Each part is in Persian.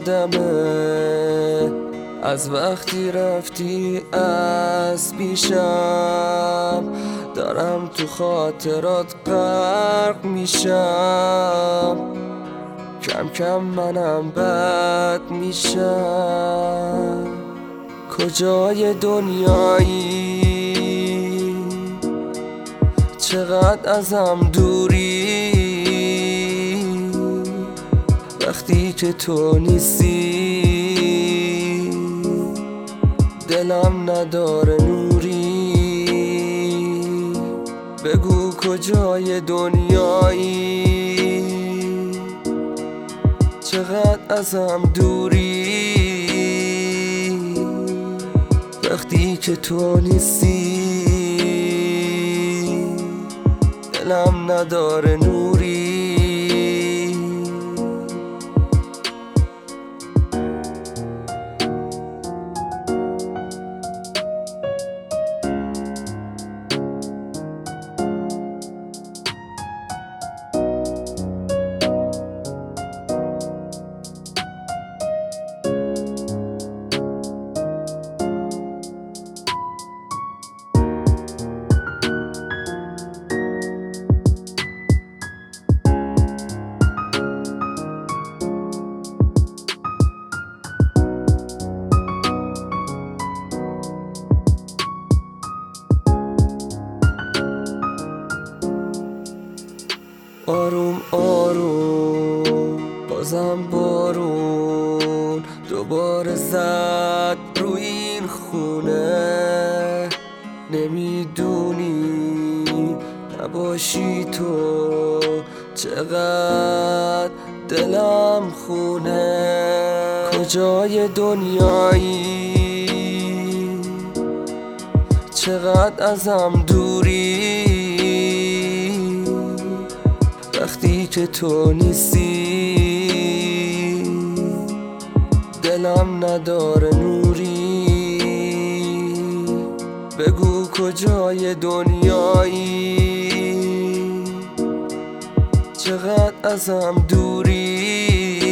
یادمه از وقتی رفتی از پیشم، دارم تو خاطرات غرق میشم، کم کم منم بد میشم. کجای دنیایی؟ چقدر ازم دوری؟ وقتی که تو نیستی دلم نداره نوری. بگو کجای دنیایی؟ چقدر ازم دوری؟ وقتی که تو نیستی دلم نداره نوری. آروم آروم بازم بارون دوباره زد روی این خونه. نمیدونی نباشی تو چقدر دلم خونه. کجای دنیایی؟ چقدر ازم دوری؟ وقتی که تو نیستی دلم نداره نوری. بگو کجای دنیایی؟ چقدر ازم دوری؟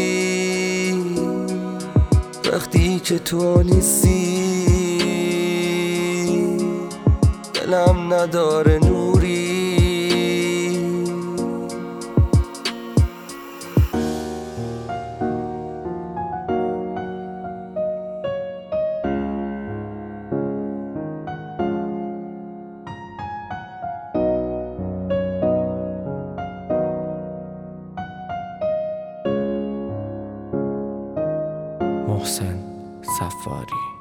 وقتی که تو نیستی دلم نداره نوری. محسن صفاری.